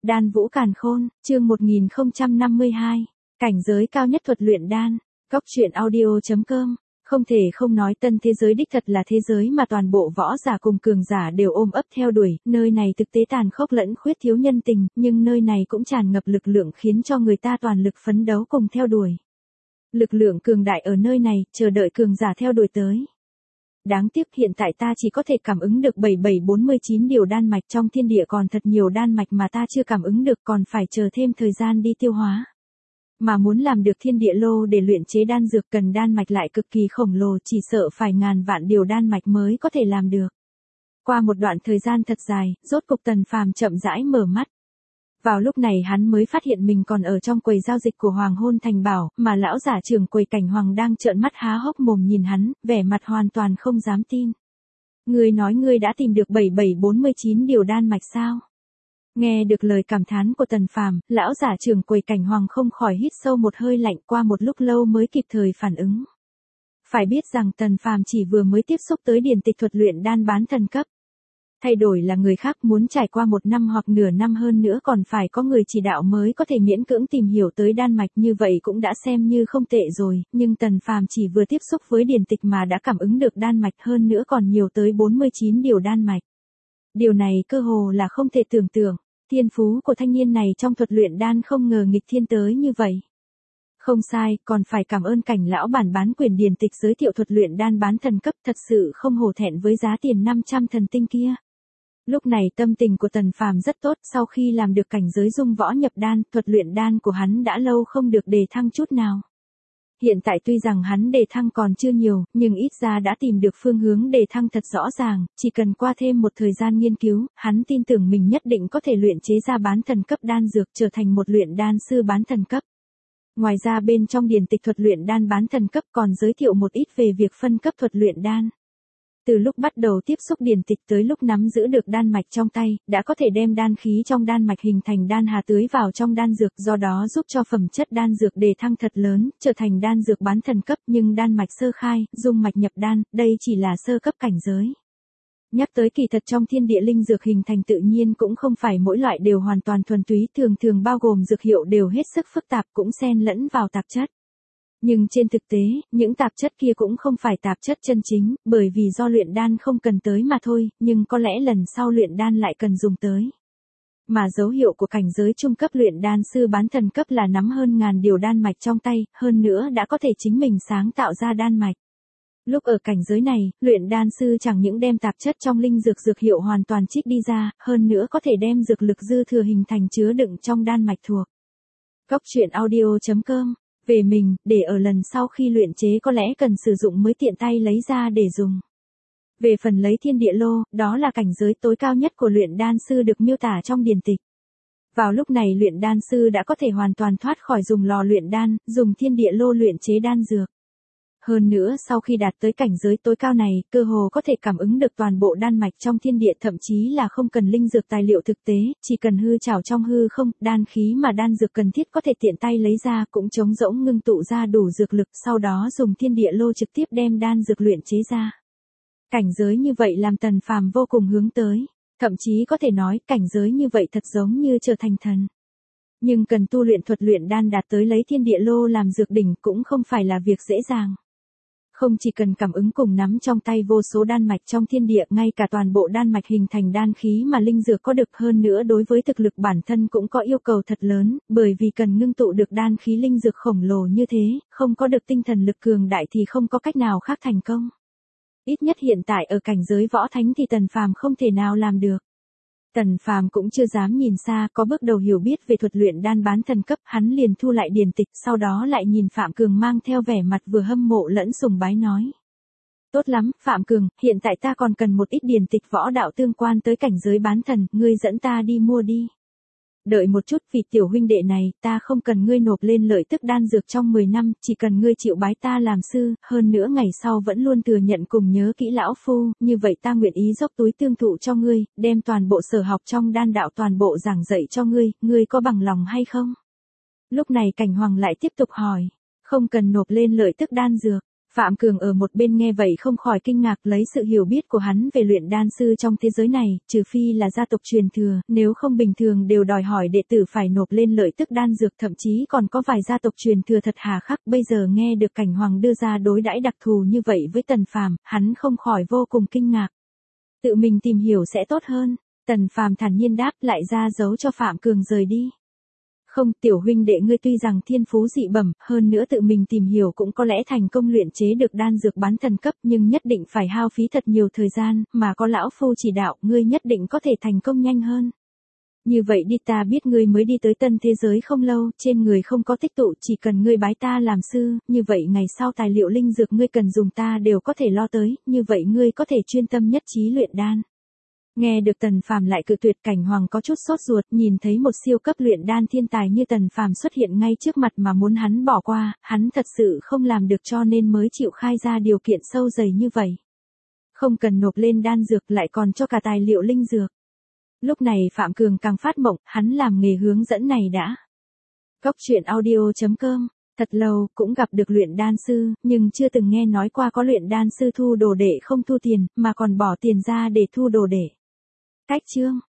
Đan Vũ Càn Khôn, chương 1052. Cảnh giới cao nhất thuật luyện đan. Góc truyện audio.com. Không thể không nói tân thế giới đích thật là thế giới mà toàn bộ võ giả cùng cường giả đều ôm ấp theo đuổi, nơi này thực tế tàn khốc lẫn khuyết thiếu nhân tình, nhưng nơi này cũng tràn ngập lực lượng khiến cho người ta toàn lực phấn đấu cùng theo đuổi. Lực lượng cường đại ở nơi này, chờ đợi cường giả theo đuổi tới. Đáng tiếc hiện tại ta chỉ có thể cảm ứng được 7749 điều đan mạch, trong thiên địa còn thật nhiều đan mạch mà ta chưa cảm ứng được, còn phải chờ thêm thời gian đi tiêu hóa. Mà muốn làm được thiên địa lô để luyện chế đan dược cần đan mạch lại cực kỳ khổng lồ, chỉ sợ phải ngàn vạn điều đan mạch mới có thể làm được. Qua một đoạn thời gian thật dài, rốt cục Tần Phàm chậm rãi mở mắt. Vào lúc này hắn mới phát hiện mình còn ở trong quầy giao dịch của Hoàng Hôn Thành Bảo, mà lão giả trưởng quầy Cảnh Hoàng đang trợn mắt há hốc mồm nhìn hắn, vẻ mặt hoàn toàn không dám tin. Ngươi nói ngươi đã tìm được 7749 điều đan mạch sao? Nghe được lời cảm thán của Tần Phàm, lão giả trưởng quầy Cảnh Hoàng không khỏi hít sâu một hơi lạnh, qua một lúc lâu mới kịp thời phản ứng. Phải biết rằng Tần Phàm chỉ vừa mới tiếp xúc tới điển tịch thuật luyện đan bán thần cấp. Thay đổi là người khác muốn trải qua một năm hoặc nửa năm hơn nữa còn phải có người chỉ đạo mới có thể miễn cưỡng tìm hiểu tới đan mạch, như vậy cũng đã xem như không tệ rồi, nhưng Tần Phàm chỉ vừa tiếp xúc với điển tịch mà đã cảm ứng được đan mạch, hơn nữa còn nhiều tới 49 điều đan mạch. Điều này cơ hồ là không thể tưởng tượng, thiên phú của thanh niên này trong thuật luyện đan không ngờ nghịch thiên tới như vậy. Không sai, còn phải cảm ơn Cảnh lão bản bán quyền điển tịch giới thiệu thuật luyện đan bán thần cấp, thật sự không hổ thẹn với giá tiền 500 thần tinh kia. Lúc này tâm tình của Tần Phàm rất tốt, sau khi làm được cảnh giới dung võ nhập đan, thuật luyện đan của hắn đã lâu không được đề thăng chút nào. Hiện tại tuy rằng hắn đề thăng còn chưa nhiều, nhưng ít ra đã tìm được phương hướng đề thăng thật rõ ràng, chỉ cần qua thêm một thời gian nghiên cứu, hắn tin tưởng mình nhất định có thể luyện chế ra bán thần cấp đan dược, trở thành một luyện đan sư bán thần cấp. Ngoài ra bên trong điển tịch thuật luyện đan bán thần cấp còn giới thiệu một ít về việc phân cấp thuật luyện đan. Từ lúc bắt đầu tiếp xúc điển tịch tới lúc nắm giữ được đan mạch trong tay, đã có thể đem đan khí trong đan mạch hình thành đan hà tưới vào trong đan dược, do đó giúp cho phẩm chất đan dược đề thăng thật lớn, trở thành đan dược bán thần cấp, nhưng đan mạch sơ khai, dung mạch nhập đan, đây chỉ là sơ cấp cảnh giới. Nhắc tới kỳ thật trong thiên địa linh dược hình thành tự nhiên cũng không phải mỗi loại đều hoàn toàn thuần túy, thường thường bao gồm dược hiệu đều hết sức phức tạp, cũng xen lẫn vào tạp chất. Nhưng trên thực tế, những tạp chất kia cũng không phải tạp chất chân chính, bởi vì do luyện đan không cần tới mà thôi, nhưng có lẽ lần sau luyện đan lại cần dùng tới. Mà dấu hiệu của cảnh giới trung cấp luyện đan sư bán thần cấp là nắm hơn ngàn điều đan mạch trong tay, hơn nữa đã có thể chính mình sáng tạo ra đan mạch. Lúc ở cảnh giới này, luyện đan sư chẳng những đem tạp chất trong linh dược dược hiệu hoàn toàn trích đi ra, hơn nữa có thể đem dược lực dư thừa hình thành chứa đựng trong đan mạch thuộc. Góc truyện audio.com. Về mình, để ở lần sau khi luyện chế có lẽ cần sử dụng mới tiện tay lấy ra để dùng. Về phần lấy thiên địa lô, đó là cảnh giới tối cao nhất của luyện đan sư được miêu tả trong điển tịch. Vào lúc này luyện đan sư đã có thể hoàn toàn thoát khỏi dùng lò luyện đan, dùng thiên địa lô luyện chế đan dược. Hơn nữa sau khi đạt tới cảnh giới tối cao này, cơ hồ có thể cảm ứng được toàn bộ đan mạch trong thiên địa, thậm chí là không cần linh dược tài liệu thực tế, chỉ cần hư trảo trong hư không, đan khí mà đan dược cần thiết có thể tiện tay lấy ra, cũng trống rỗng ngưng tụ ra đủ dược lực, sau đó dùng thiên địa lô trực tiếp đem đan dược luyện chế ra. Cảnh giới như vậy làm Tần Phàm vô cùng hướng tới, thậm chí có thể nói cảnh giới như vậy thật giống như trở thành thần. Nhưng cần tu luyện thuật luyện đan đạt tới lấy thiên địa lô làm dược đỉnh cũng không phải là việc dễ dàng. Không chỉ cần cảm ứng cùng nắm trong tay vô số đan mạch trong thiên địa, ngay cả toàn bộ đan mạch hình thành đan khí mà linh dược có được, hơn nữa đối với thực lực bản thân cũng có yêu cầu thật lớn, bởi vì cần ngưng tụ được đan khí linh dược khổng lồ như thế, không có được tinh thần lực cường đại thì không có cách nào khác thành công. Ít nhất hiện tại ở cảnh giới võ thánh thì Tần Phàm không thể nào làm được. Tần Phàm cũng chưa dám nhìn xa, có bước đầu hiểu biết về thuật luyện đan bán thần cấp, hắn liền thu lại điển tịch, sau đó lại nhìn Phạm Cường mang theo vẻ mặt vừa hâm mộ lẫn sùng bái nói. Tốt lắm, Phạm Cường, hiện tại ta còn cần một ít điển tịch võ đạo tương quan tới cảnh giới bán thần, ngươi dẫn ta đi mua đi. Đợi một chút, vì tiểu huynh đệ này, ta không cần ngươi nộp lên lợi tức đan dược trong 10 năm, chỉ cần ngươi chịu bái ta làm sư, hơn nữa ngày sau vẫn luôn thừa nhận cùng nhớ kỹ lão phu, như vậy ta nguyện ý dốc túi tương thụ cho ngươi, đem toàn bộ sở học trong đan đạo toàn bộ giảng dạy cho ngươi có bằng lòng hay không? Lúc này Cảnh Hoàng lại tiếp tục hỏi, không cần nộp lên lợi tức đan dược. Phạm Cường ở một bên nghe vậy không khỏi kinh ngạc, lấy sự hiểu biết của hắn về luyện đan sư trong thế giới này, trừ phi là gia tộc truyền thừa, nếu không bình thường đều đòi hỏi đệ tử phải nộp lên lợi tức đan dược, thậm chí còn có vài gia tộc truyền thừa thật hà khắc. Bây giờ nghe được Cảnh Hoàng đưa ra đối đãi đặc thù như vậy với Tần Phàm, hắn không khỏi vô cùng kinh ngạc. Tự mình tìm hiểu sẽ tốt hơn. Tần Phàm thản nhiên đáp, lại ra dấu cho Phạm Cường rời đi. Không, tiểu huynh đệ ngươi tuy rằng thiên phú dị bẩm, hơn nữa tự mình tìm hiểu cũng có lẽ thành công luyện chế được đan dược bán thần cấp, nhưng nhất định phải hao phí thật nhiều thời gian, mà có lão phu chỉ đạo, ngươi nhất định có thể thành công nhanh hơn. Như vậy đi, ta biết ngươi mới đi tới tân thế giới không lâu, trên người không có tích tụ, chỉ cần ngươi bái ta làm sư, như vậy ngày sau tài liệu linh dược ngươi cần dùng ta đều có thể lo tới, như vậy ngươi có thể chuyên tâm nhất trí luyện đan. Nghe được Tần Phàm lại cự tuyệt, Cảnh Hoàng có chút sốt ruột, nhìn thấy một siêu cấp luyện đan thiên tài như Tần Phàm xuất hiện ngay trước mặt mà muốn hắn bỏ qua, hắn thật sự không làm được cho nên mới chịu khai ra điều kiện sâu dày như vậy. Không cần nộp lên đan dược lại còn cho cả tài liệu linh dược. Lúc này Phạm Cường càng phát mộng, hắn làm nghề hướng dẫn này đã. Cốc truyện audio.com. Thật lâu cũng gặp được luyện đan sư, nhưng chưa từng nghe nói qua có luyện đan sư thu đồ đệ không thu tiền, mà còn bỏ tiền ra để thu đồ đệ. Cách chương